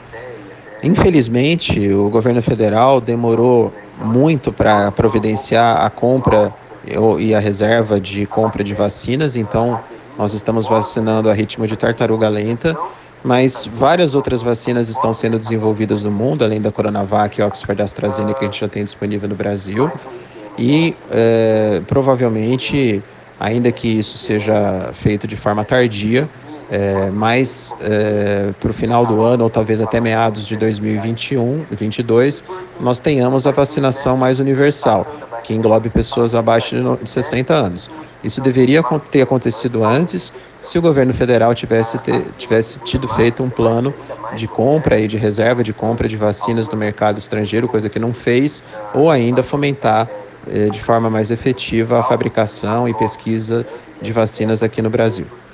Infelizmente, o governo federal demorou muito para providenciar a compra e a reserva de compra de vacinas, então nós estamos vacinando a ritmo de tartaruga lenta, mas várias outras vacinas estão sendo desenvolvidas no mundo, além da Coronavac e Oxford AstraZeneca que a gente já tem disponível no Brasil, e provavelmente, ainda que isso seja feito de forma tardia, mas para o final do ano, ou talvez até meados de 2021, 2022, nós tenhamos a vacinação mais universal, que englobe pessoas abaixo de 60 anos. Isso deveria ter acontecido antes, se o governo federal tivesse tido feito um plano de compra e de reserva de compra de vacinas no mercado estrangeiro, coisa que não fez, ou ainda fomentar de forma mais efetiva a fabricação e pesquisa de vacinas aqui no Brasil.